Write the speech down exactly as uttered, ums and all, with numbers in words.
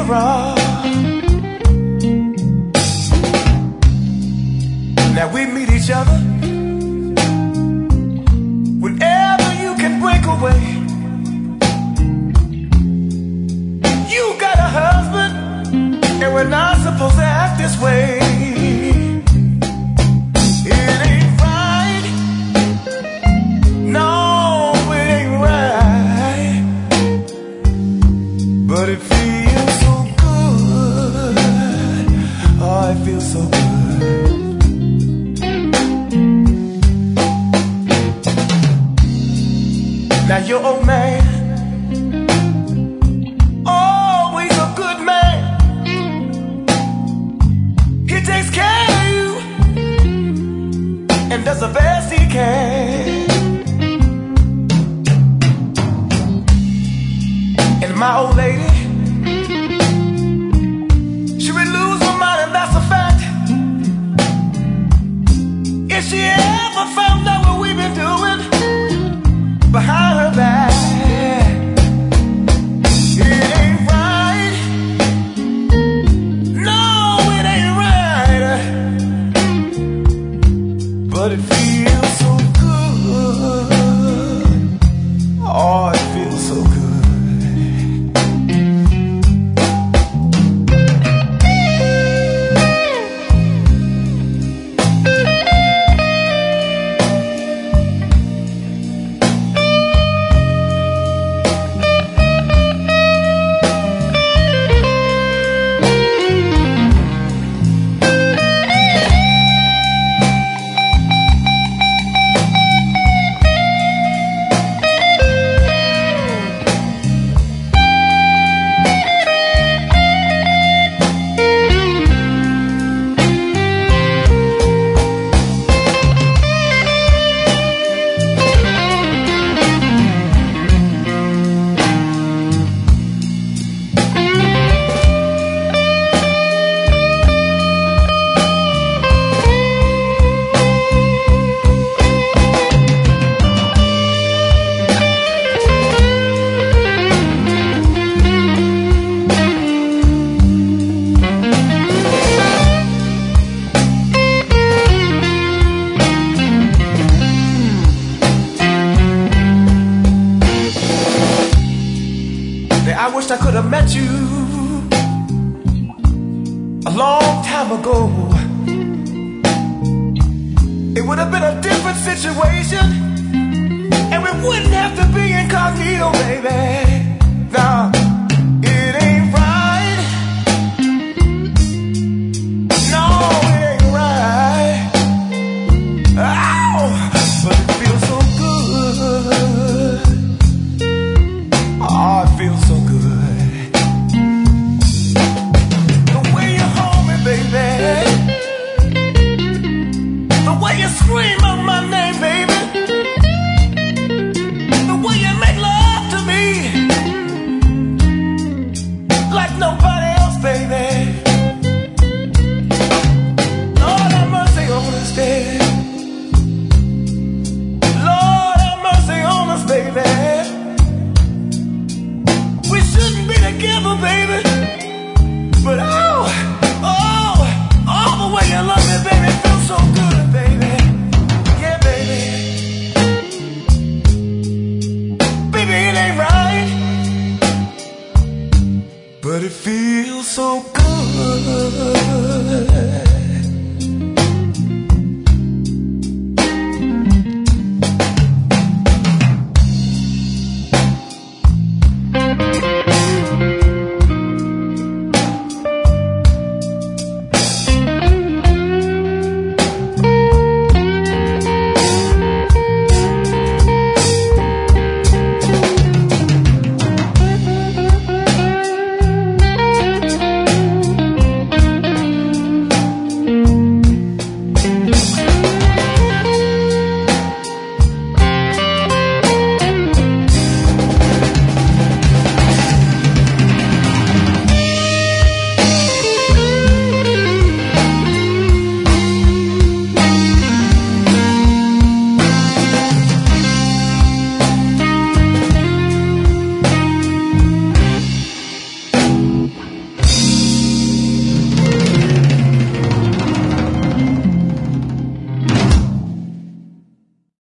mirror. Now we meet each other whenever you can break away. You got a husband, and we're not supposed to act this way. It ain't right. No, it ain't right. But it feels so good. Oh, it feels so good. Now your old man, always a good man. He takes care of you and does the best he can. And my old lady, she would lose her mind, and that's a fact. If she ever found out what we've been doing behind her back, it ain't right. No, it ain't right. But it feels so good. Oh, it feels so good. I wished I could have met you a long time ago. It would have been a different situation, and we wouldn't have to be incognito, baby. Now, it ain't right. No, it ain't right. Ow, but it feels so good. Oh, it feels so good. The way you hold me, baby. The way you scream out my name, baby. The way you make love to me like nobody else, baby. Lord have mercy on us, baby. Lord have mercy on us, baby. We shouldn't be together, baby. But oh, oh, all the way you love me, baby, it feels so good, baby. Yeah, baby. Baby, it ain't right, but it feels so good.